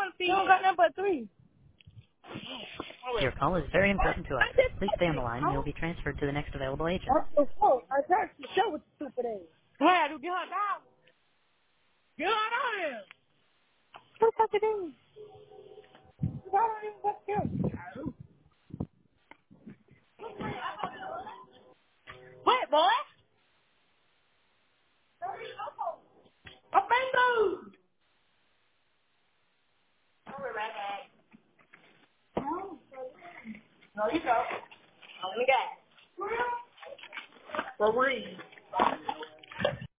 You don't got nothing but three. Your call is very important to us. Please stay on the line and you'll be transferred to the next available agent. That's the fault. I tried to show with the stupid ass. Why? Do get her down. Get her down here. What's up to do? I don't even what to do. Wait, boy. A bingo. No, you don't. Only got. For real?